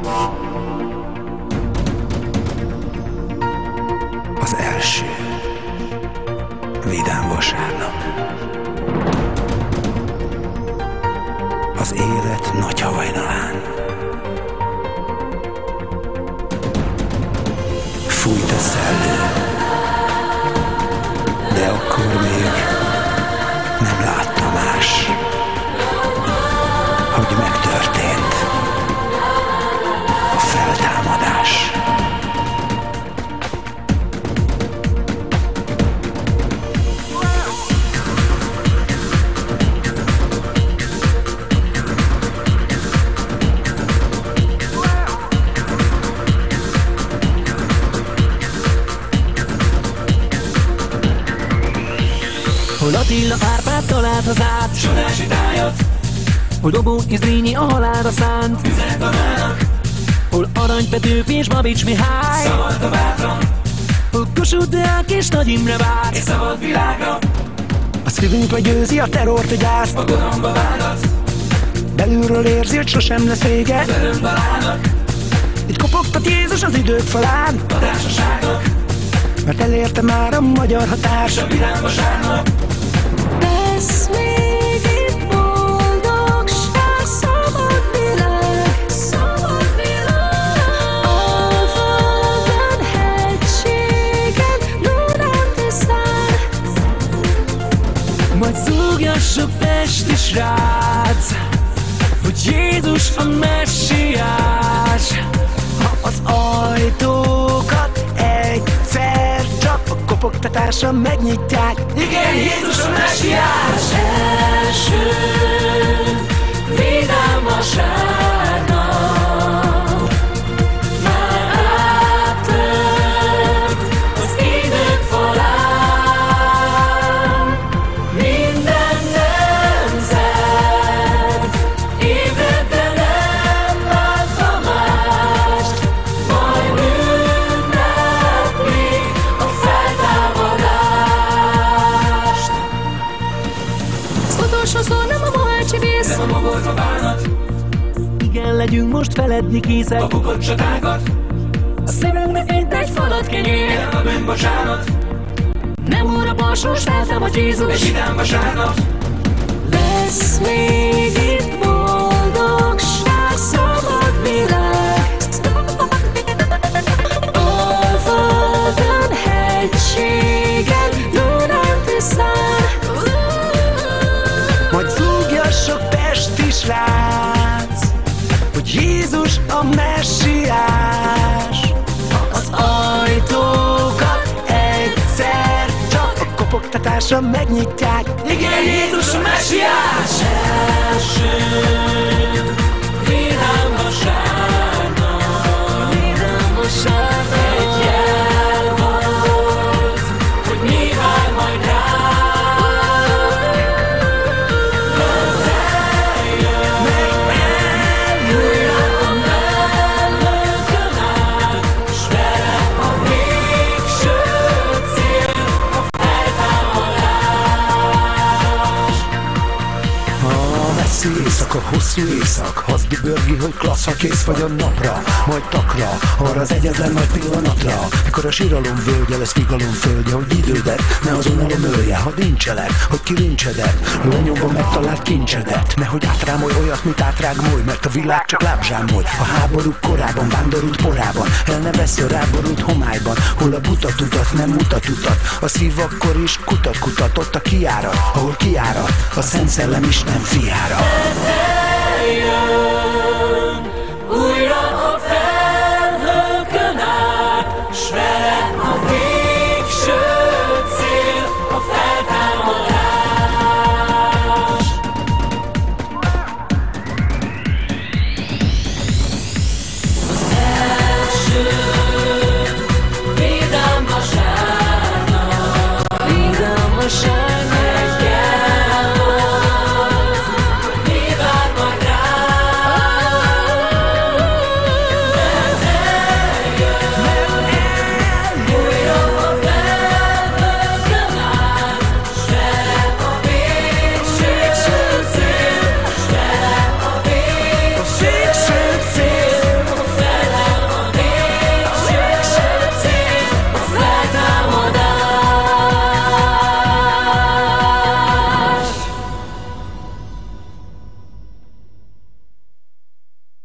Az első vidám vasárnap. Az élet nagy hajnalán. Fújt a szellő, de akkor még nem látta más, hogy megtörtént a feltámadás. Hol Attila Árpád talált hazát, Sodási tájat, hol Dobó Izdrínyi a halálra szánt, Üzenkanának, hol Arany Petőfi és Babics Mihály, szavalta bátran, hol Kossuth Deák és Nagy Imre várt. és szabad világra, A szívünk legyőzi a terrort, a gyászt, a goromba vágat, belülről érzi, hogy sosem lesz vége. örömbalának, Itt kopogtat Jézus az idők falán, a társaságnak, mert elérte már a magyar határ. és a vidám vasárnap. Lesz még itt boldogság, szabad világ, szabad világ. Alföldön, hegységen, Dunán tisztán. Majd zúgja sok pesti srác, hogy Jézus a messiás. Ha az ajtókat egyszer csak a kopogtatással megnyitják, Igen, Jézus a messiás! Első vidám vasárnap már áttört az idők falán. Minden nemzet ébred, de nem látva mást, majd ünnepli a feltámadást. Az utolsó szó nem a mohácsi vész, Nem a mogorva bánat, Igen, legyünk most feledni készek, a bukott csatákat, a szívünkbe fényt egy falat kenyér. nem a bűnbocsánat, Nem óra balsós, feltámad Jézus. és vidám vasárnap. lesz még itt boldogság, szabad világ. Alföldön, hegységen, Dunán tisztán. majd zúgja sok pesti srác, hogy Jézus a messiás. Ha az ajtókat egyszer csak a kopogtatással megnyitják, Igen, Jézus a messiás! Első vidám vasárnap, vidám vasárnap. Egy jel volt, hogy mi vár majd rá. Újra a mellőkön áll, s vele a végső cél, a feltámadás. a messzi éjszaka, hosszú éjszak, az dübörgi, hogy klassz, ha kész vagy a napra, majd takra, arra az egyetlen nagy pillanatra, mikor a síralom völgye lesz nyugalom földje, hogy idődet ne az unalom ölje, ha nincselek, hogy kilincsedet, lőnyomban megtalált kincsedet, nehogy átrámolj olyat, mint átrágmolj, mert a világ csak lábzsámolj, a háborúk korában, vándorult porában, el ne vessz a ráborult homályban, hol a butat utat nem mutat utat, a szív akkor is kutat, ott a kiárat, ahol kiárat, a Szent Szellem Isten fiára.